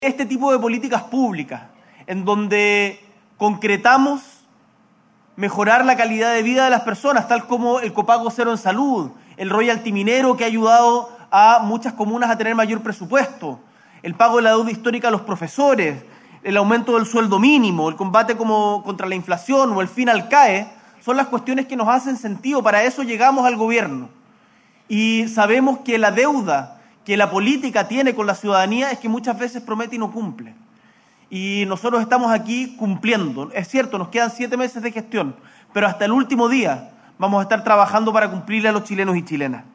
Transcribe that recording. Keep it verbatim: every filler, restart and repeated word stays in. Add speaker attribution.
Speaker 1: Este tipo de políticas públicas, en donde concretamos mejorar la calidad de vida de las personas, tal como el copago cero en salud, el royalty minero que ha ayudado a muchas comunas a tener mayor presupuesto, el pago de la deuda histórica a los profesores, el aumento del sueldo mínimo, el combate como contra la inflación o el fin al C A E, son las cuestiones que nos hacen sentido. Para eso llegamos al gobierno. Y sabemos que la deuda que la política tiene con la ciudadanía es que muchas veces promete y no cumple. Y nosotros estamos aquí cumpliendo. Es cierto, nos quedan siete meses de gestión, pero hasta el último día vamos a estar trabajando para cumplirle a los chilenos y chilenas.